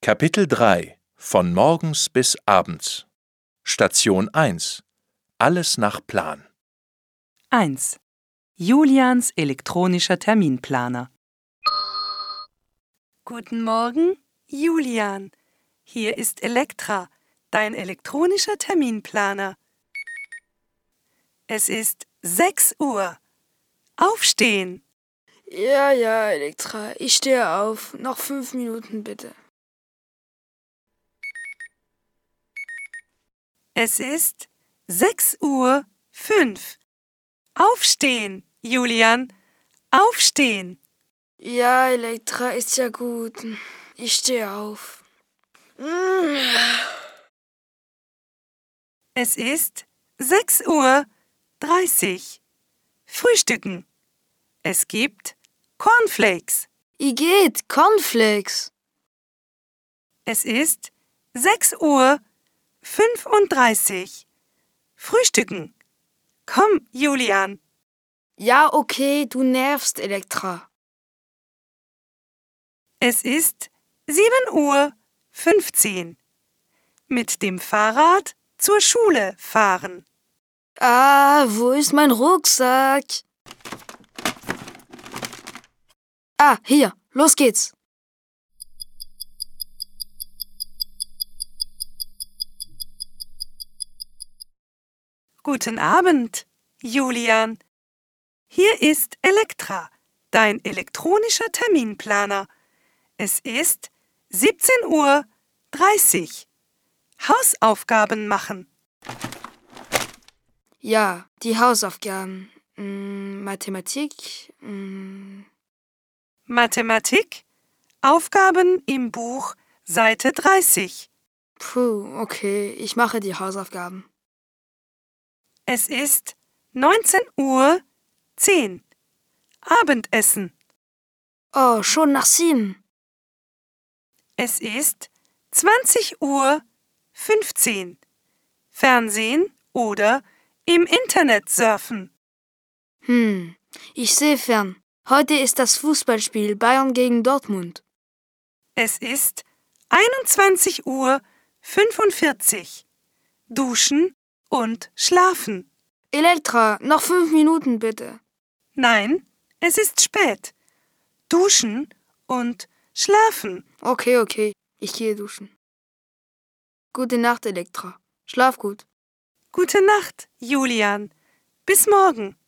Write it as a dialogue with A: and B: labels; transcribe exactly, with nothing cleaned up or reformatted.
A: Kapitel drei Von morgens bis abends. Station eins. Alles nach Plan.
B: eins. Julians elektronischer Terminplaner. Guten Morgen, Julian. Hier ist Elektra, dein elektronischer Terminplaner. Es ist sechs Uhr. Aufstehen.
C: Ja, ja, Elektra, ich stehe auf. Noch fünf Minuten bitte.
B: Es ist sechs Uhr fünf. Aufstehen, Julian. Aufstehen.
C: Ja, Elektra, ist ja gut. Ich stehe auf.
B: Es ist sechs Uhr dreißig. Frühstücken. Es gibt Cornflakes.
C: Igitt, Cornflakes.
B: Es ist sechs Uhr fünfunddreißig. Frühstücken. Komm, Julian.
C: Ja, okay, du nervst, Elektra.
B: Es ist sieben Uhr fünfzehn. Mit dem Fahrrad zur Schule fahren.
C: Ah, wo ist mein Rucksack? Ah, hier, los geht's.
B: Guten Abend, Julian. Hier ist Elektra, dein elektronischer Terminplaner. Es ist siebzehn Uhr dreißig. Hausaufgaben machen.
C: Ja, die Hausaufgaben. Hm, Mathematik. Hm.
B: Mathematik. Aufgaben im Buch, Seite dreißig.
C: Puh, okay, ich mache die Hausaufgaben.
B: Es ist neunzehn Uhr zehn. Abendessen.
C: Oh, schon nach sieben.
B: Es ist zwanzig Uhr fünfzehn. Fernsehen oder im Internet surfen.
C: Hm, ich sehe fern. Heute ist das Fußballspiel Bayern gegen Dortmund.
B: Es ist einundzwanzig Uhr fünfundvierzig. Duschen und schlafen.
C: Elektra, noch fünf Minuten bitte.
B: Nein, es ist spät. Duschen und schlafen.
C: Okay, okay, ich gehe duschen. Gute Nacht, Elektra. Schlaf gut.
B: Gute Nacht, Julian. Bis morgen.